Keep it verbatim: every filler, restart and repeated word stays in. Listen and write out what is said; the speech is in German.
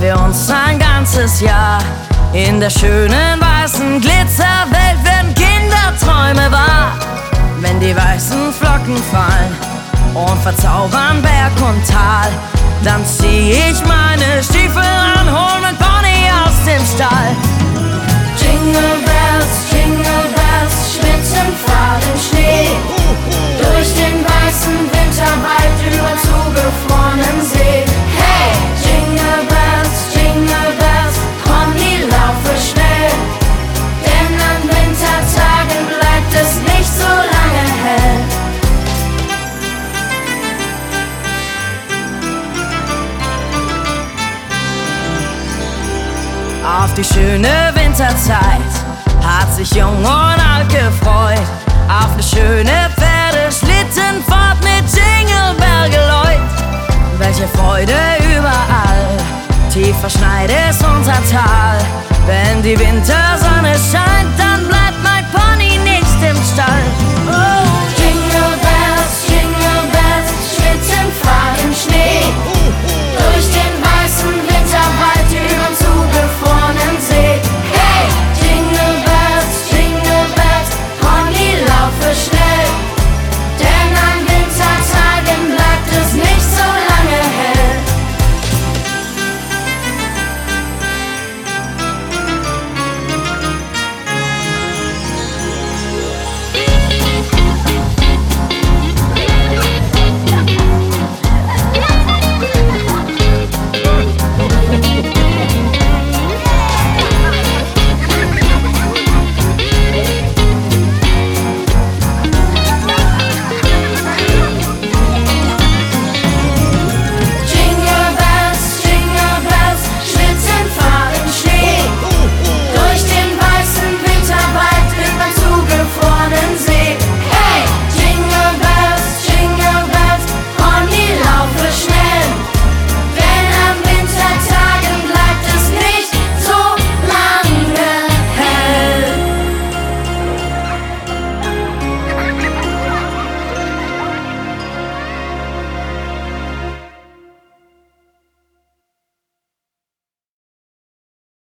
wir uns ein ganzes Jahr. In der schönen weißen Glitzerwelt werden Kinderträume wahr. Wenn die weißen Flocken fallen und verzaubern Berg und Tal, dann zieh ich meine Stiefel an, hol mein Pony aus dem Stall. Jingle Bells, Jingle Bells, Schlittenfahrt im Schnee. Durch den weißen Winterwald über zugefrorenem See. Hey! Jingle Bells, Jingle Bells, Pony, laufe schnell. Denn an Wintertagen bleibt es nicht so lange hell. Auf die schöne Winterzeit hat sich jung und alt gefreut. Auf eine schöne Pferdeschlittenfahrt mit Jingle Bell Geläut. Welche Freude überall, tief verschneit ist unser Tal. Wenn die Wintersonne scheint,